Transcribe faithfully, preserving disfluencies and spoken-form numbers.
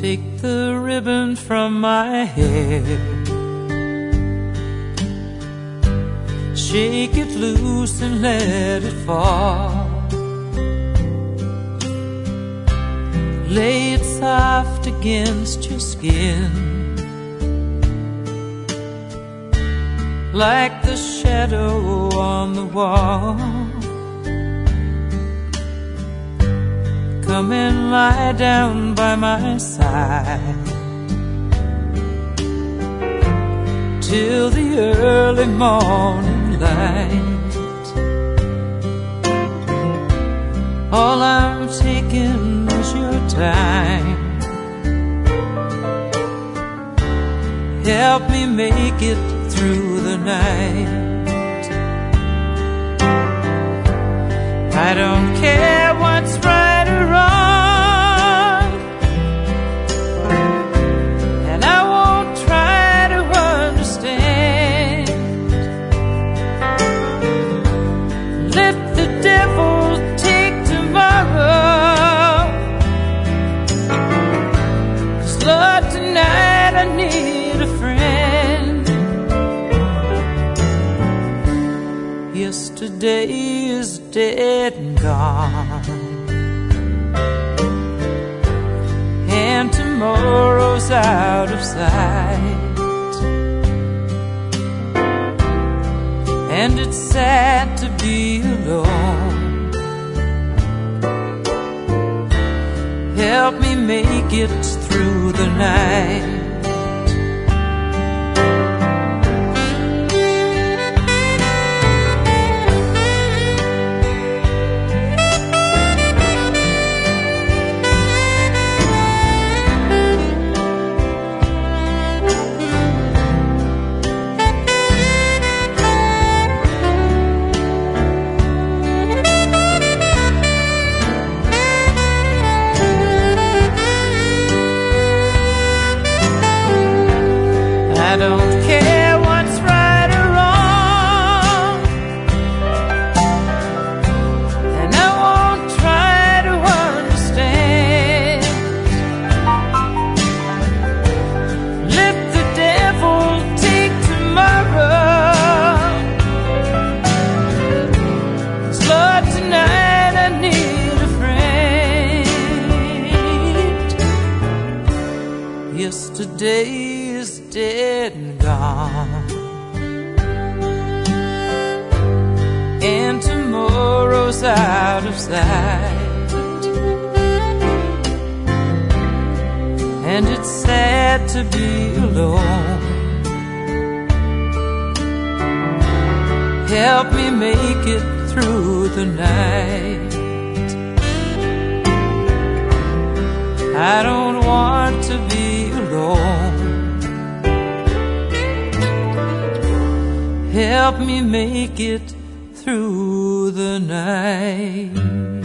Take the ribbon from my hair, shake it loose and let it fall. Lay it soft against your skin, like the shadow on the wall. Come and lie down by my side till the early morning light. All I'm taking is your time. Help me make it through the night. I don't care what's right or wrong, and I won't try to understand. Let the devil take tomorrow, 'cause Lord, tonight I need a friend. Yesterday is dead and gone, and tomorrow's out of sight. And it's sad to be alone. Help me make it through the night. I don't care what's right or wrong, and I won't try to understand. Let the devil take tomorrow, 'cause Lord, tonight I need a friend. Yesterday is dead and gone, and tomorrow's out of sight. And it's sad to be alone. Help me make it through the night. I don't want to be alone. Help me make it through the night.